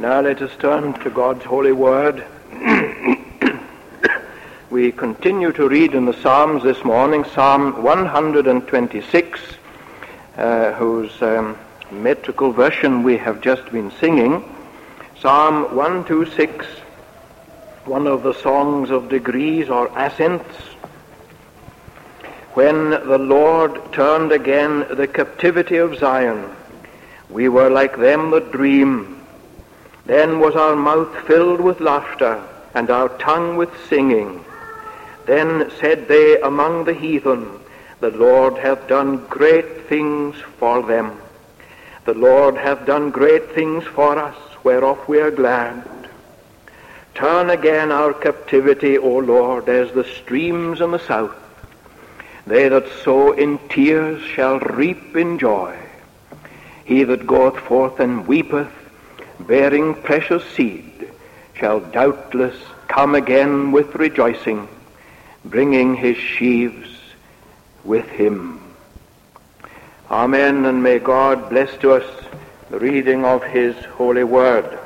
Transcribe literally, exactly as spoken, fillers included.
Now let us turn to God's holy word. We continue to read in the Psalms this morning, Psalm one twenty-six, uh, whose um, metrical version we have just been singing. Psalm one twenty-six, one of the songs of degrees or ascents. When the Lord turned again the captivity of Zion, we were like them that dream. Then was our mouth filled with laughter, and our tongue with singing. Then said they among the heathen, The Lord hath done great things for them. The Lord hath done great things for us, whereof we are glad. Turn again our captivity, O Lord, as the streams in the south. They that sow in tears shall reap in joy. He that goeth forth and weepeth, bearing precious seed, shall doubtless come again with rejoicing, bringing his sheaves with him. Amen, and may God bless to us the reading of his holy word.